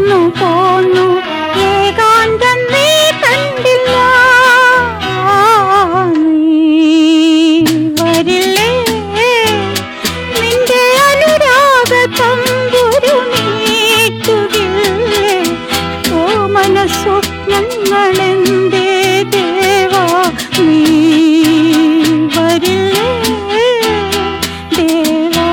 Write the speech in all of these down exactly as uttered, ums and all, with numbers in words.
തകർന്നു പോന്നു ഏകാന്തം നീ കണ്ടില്ല. നീ വരില്ലേ നിന്റെ അനുരാഗ തമ്പുരു നീട്ടുകില്ലേ ഓമന സ്വപ്നങ്ങളെന്തേ ദേവാ നീ വരില്ലേ ദേവാ.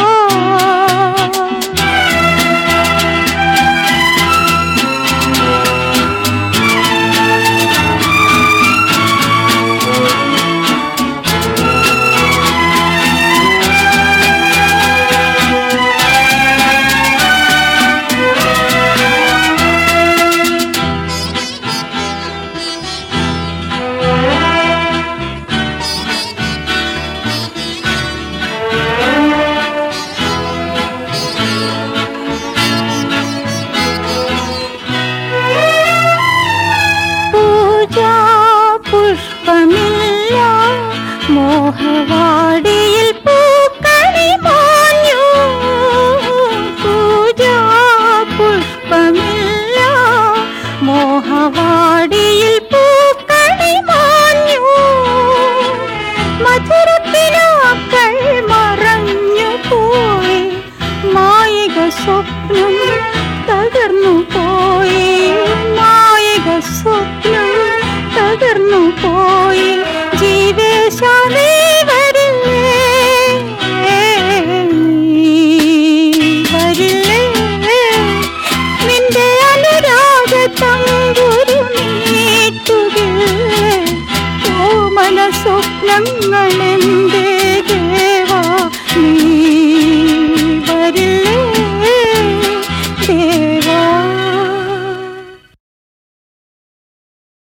പുഷ്പമില്ല മോഹവാടിയിൽ പൂക്കളി മാഞ്ഞു. പൂജാ പുഷ്പമില്ല മോഹവാടിയിൽ പൂക്കളി മാഞ്ഞു. മധുരത്തിലാക്കൾ മറഞ്ഞു പോയി മായിക സ്വപ്നം തകർന്നു പോയി. മായിക സ്വപ്നം തകർന്നു പോയി. ജീവേശ നീ വരില്ലേ വരില്ലേ നിന്റെ അനുരാഗ തമ്പുരു നീട്ടുകില്ലേ ഓമന സ്വപ്നങ്ങളെന്ത്